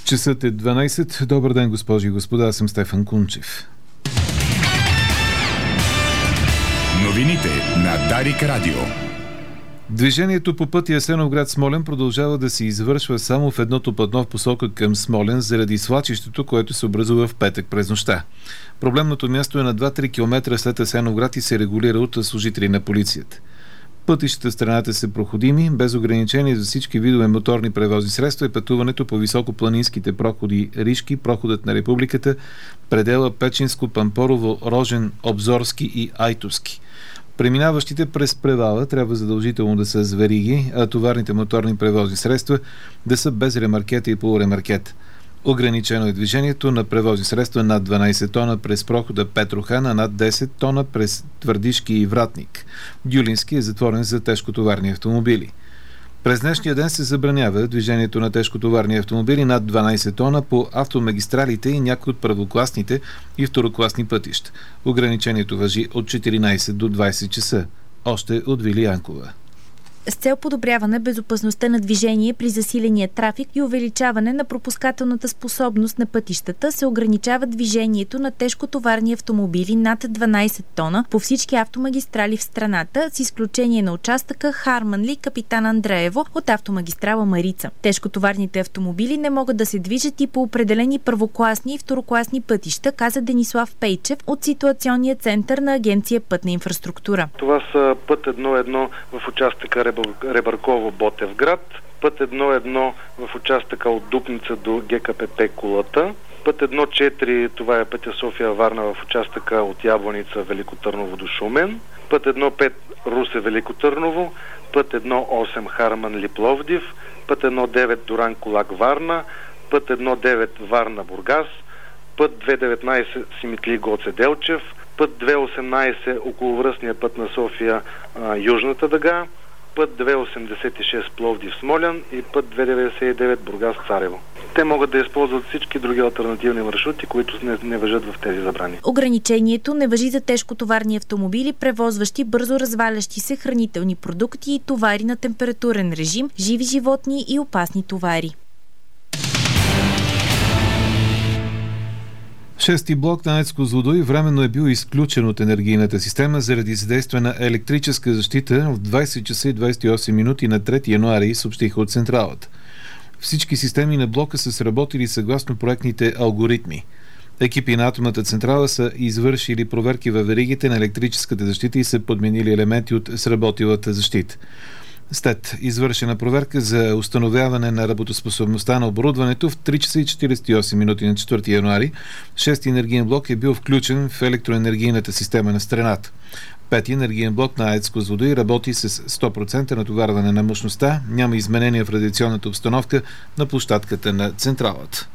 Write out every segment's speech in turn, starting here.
Часът е 12. Добър ден, госпожи и господа. Аз съм Стефан Кунчев. Новините на Дарик Радио. Движението по пътя Асеновград-Смолян продължава да се извършва само в едното платно в посока към Смолян заради свлачището, което се образува в петък през нощта. Проблемното място е на 2-3 км след Асеновград и се регулира от служители на полицията. Пътищата в страната са проходими, без ограничение за всички видове моторни превозни средства и пътуването по високопланинските проходи Ришки, проходът на Републиката, предела Печинско, Пампорово, Рожен, Обзорски и Айтовски. Преминаващите през превала трябва задължително да са с вериги, а товарните моторни превозни средства да са без ремаркета и полуремаркет. Ограничено е движението на превозни средства над 12 тона през прохода Петрохан, а над 10 тона през Твърдишки и Вратник. Дюлински е затворен за тежкотоварни автомобили. През днешния ден се забранява движението на тежкотоварни автомобили над 12 тона по автомагистралите и някои от първокласните и второкласни пътища. Ограничението важи от 14 до 20 часа. Още от Вили Янкова. С цел подобряване безопасността на движение при засиления трафик и увеличаване на пропускателната способност на пътищата се ограничава движението на тежкотоварни автомобили над 12 тона по всички автомагистрали в страната, с изключение на участъка Харманли Капитан Андреево от автомагистрала Марица. Тежкотоварните автомобили не могат да се движат и по определени първокласни и второкласни пътища, каза Денислав Пейчев от ситуационния център на Агенция Пътна инфраструктура. Това са път 1-1 в участъка Ребърково-Ботевград, път 1-1 в участъка от Дупница до ГКПП Кулата, път 1-4, това е пътя София-Варна в участъка от Ябланица Велико Търново до Шумен, път 1-5 Русе-Велико Търново, път 1-8 Харман-Пловдив, път 1-9 Дуран-Кулак-Варна, път 1-9 Варна-Бургас, път 2-19 Симитли-Гоце-Делчев, път 2-18 околовръстния път на София Южната дъга, път 286 Пловдив-Смолян и път 299 Бургас-Царево. Те могат да използват всички други алтернативни маршрути, които не важат в тези забрани. Ограничението не важи за тежкотоварни автомобили, превозващи бързо развалящи се хранителни продукти и товари на температурен режим, живи животни и опасни товари. Шести блок на АЕЦ Козлодуй временно е бил изключен от енергийната система заради задействана електрическа защита в 20 часа и 28 минути на 3 януари, съобщиха от централата. Всички системи на блока са сработили съгласно проектните алгоритми. Екипи на атомната централа са извършили проверки във веригите на електрическата защита и са подменили елементи от сработилата защита. След извършена проверка за установяване на работоспособността на оборудването в 3 часа и 48 минути на 4 януари, 6-ти енергиен блок е бил включен в електроенергийната система на страната. 5-ти енергиен блок на АЕЦ Козлодуй работи с 100% натоварване на мощността, няма изменения в радиационната обстановка на площадката на централата.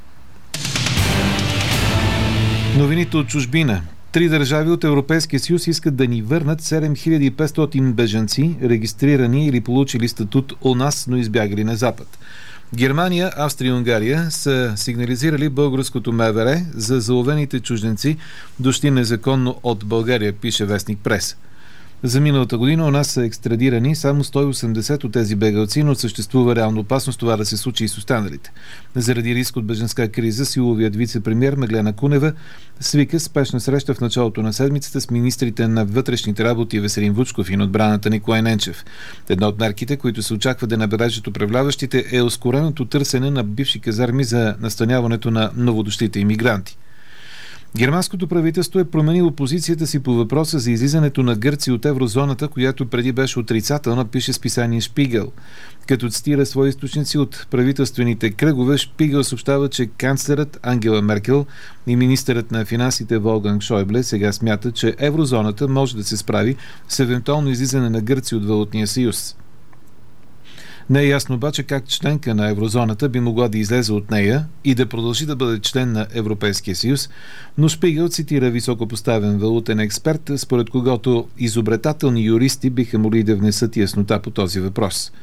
Новините от чужбина. 3 държави от Европейския съюз искат да ни върнат 7500 бежанци, регистрирани или получили статут у нас, но избягали на Запад. Германия, Австрия и Унгария са сигнализирали българското МВР за заловените чужденци, дошли незаконно от България, пише вестник Прес. За миналата година у нас са екстрадирани само 180 от тези бежанци, но съществува реална опасност това да се случи и с останалите. Заради риск от бежанска криза, силовият вице-премиер Меглена Кунева свика спешна среща в началото на седмицата с министрите на вътрешните работи Веселин Вучков и на отбраната Николай Ненчев. Една от мерките, които се очаква да набележат управляващите, е ускореното търсене на бивши казарми за настаняването на новодошлите имигранти. Германското правителство е променило позицията си по въпроса за излизането на Гърция от еврозоната, която преди беше отрицателна, пише списание Шпигел. Като цитира свои източници от правителствените кръгове, Шпигел съобщава, че канцлерът Ангела Меркел и министърът на финансите Волфганг Шойбле сега смятат, че еврозоната може да се справи с евентуално излизане на Гърция от валутния съюз. Не е ясно обаче как членка на еврозоната би могла да излезе от нея и да продължи да бъде член на Европейския съюз, но Шпигел цитира високопоставен валутен експерт, според когото изобретателни юристи биха могли да внесат яснота по този въпрос.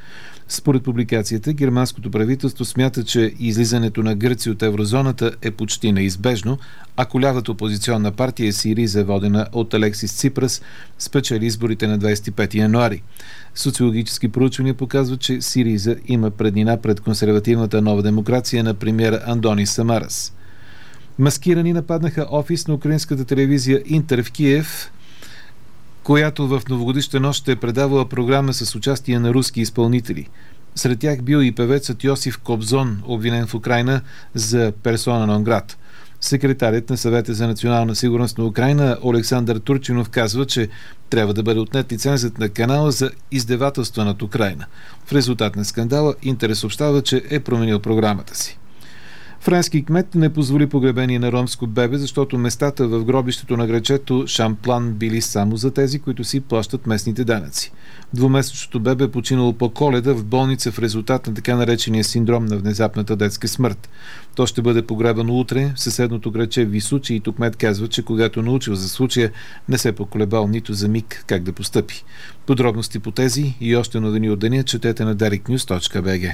Според публикацията, германското правителство смята, че излизането на Гърция от еврозоната е почти неизбежно, ако лявата опозиционна партия Сириза, водена от Алексис Ципрас, спечели изборите на 25 януари. Социологически проучвания показват, че Сириза има преднина пред консервативната Нова демокрация на премиера Андонис Самарас. Маскирани нападнаха офис на украинската телевизия Интер в Киев, която в новогодишна нощ ще е предавала програма с участие на руски изпълнители. Сред тях бил и певецът Йосиф Кобзон, обвинен в Украйна за персона нон грата. Секретарят на Съвета за национална сигурност на Украйна Олександър Турчинов казва, че трябва да бъде отнет лицензът на канала за издевателства над Украйна. В резултат на скандала Интер съобщава, че е променил програмата си. Френски кмет не позволи погребение на ромско бебе, защото местата в гробището на грачето Шамплан били само за тези, които си плащат местните данъци. Двумесечното бебе е починало по Коледа в болница в резултат на така наречения синдром на внезапната детска смърт. То ще бъде погребано утре в съседното граче Висучи и кмет казва, че когато научил за случая, не се поколебал нито за миг как да постъпи. Подробности по тези и още новини от деня четете на dariknews.bg.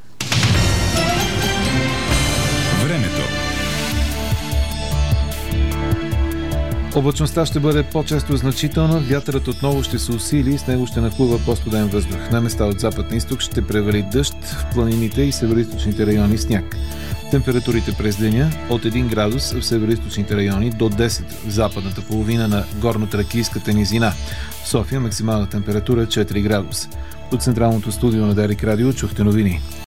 Облачността ще бъде по-често значителна, вятърът отново ще се усили и с него ще нахлува по-студен въздух. На места от запад на изток ще превали дъжд, в планините и североизточните райони сняг. Температурите през деня от 1 градус в североизточните райони до 10 в западната половина на горно-тракийската низина. В София максимална температура 4 градуса. От централното студио на Дарик Радио чухте новини.